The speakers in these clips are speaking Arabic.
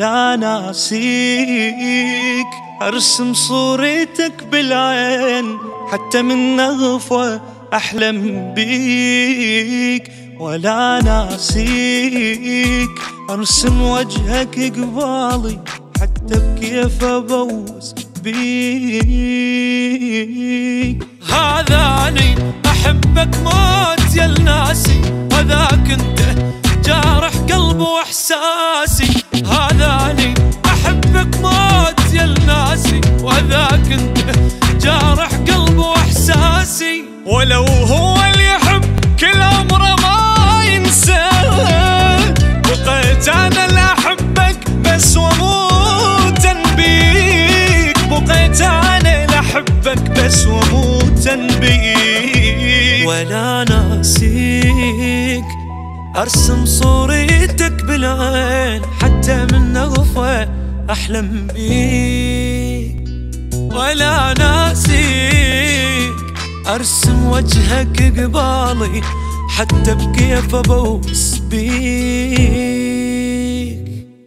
ولا ناسيك. أرسم صورتك بالعين حتى من نغفة أحلم بيك. ولا ناسيك أرسم وجهك قبالي حتى بكيف أبوس بيك. هذاني أحبك موت يا الناسي، هذاك انت جارح قلبي واحساسي. هذاني أحبك موت يا الناسي، وهذاك انت جارح قلبي واحساسي. ولو هو اللي يحب كل عمره ما ينسى، بقيت انا اللي احبك بس واموتا بيك. بقيت انا اللي احبك بس واموتا بيك. ولا ناسيك ارسم صورتك بالعين حتى من نغفة احلم بيك. ولا ناسيك ارسم وجهك قبالي حتى بكيف ابوس بيك.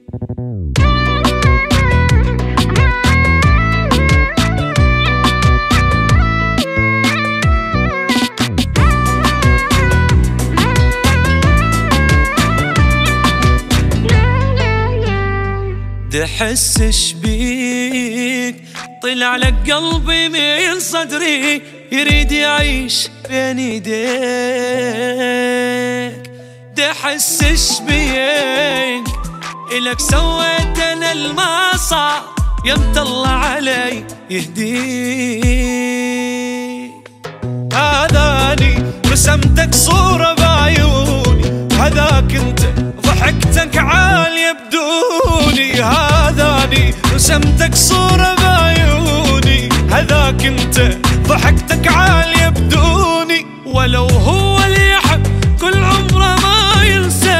دحسش بيك طلع لك قلبي من صدري، يريد يعيش بين ايديك. دحسش بيك إلك سويت انا الما صار، يمت الله علي يهديك. هذاني رسمتك صورة بعيوني، هذاك انت ضحكتك عالية بدوني. هذاني رسمتك صورة بعيوني، هذاك انت ضحكتك عالية بدوني. ولو هو اللي يحب كل عمره ما ينسى،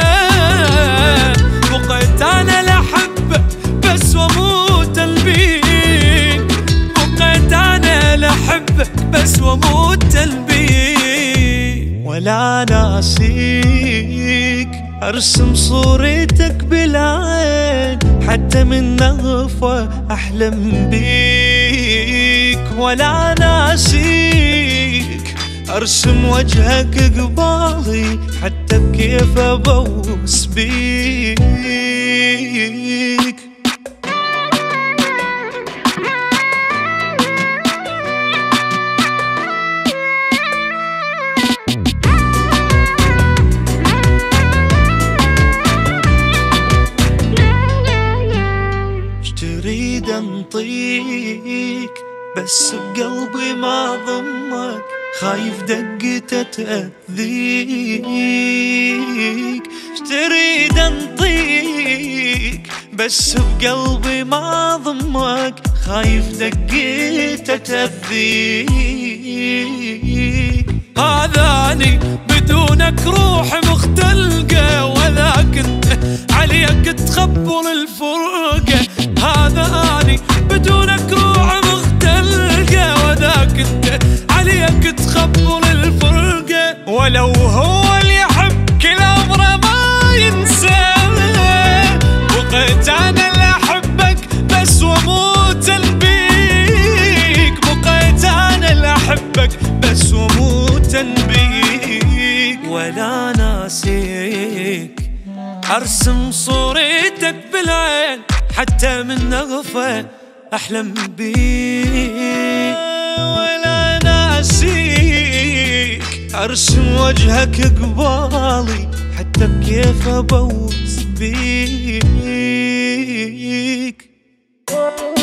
بقيت انا لحبه بس واموت بيك. بقيت انا لحبك بس واموت بيك. ولا ناسيك أرسم صورتك بالعين حتى من نغفة أحلم بيك. ولا ناسيك أرسم وجهك قبالي حتى بكيف أبوس بيك. تريد انطيك بس بقلبي ما ضمك، خايف دقته تأذيك. تريد انطيك بس بقلبي ما ضمك، خايف دقته تأذيك. هذاني بدونك روح مختلقة، وذاك انت عليك تخبر الفرقة. هذاني بدونك روح مختلقة، وذاك انت عليك تخبر الفرقة. ولو هو اللي يحب كل عمره ما ينسى، بقيت انا اللي احبك بس واموتا بيك. بقيت انا اللي احبك بس واموتا بيك. ولا ناسيك ارسم صورتك بالعين حتى من نغفة احلم بيك. ولا ناسيك ارسم وجهك قبالي حتى بكيف ابوس بيك.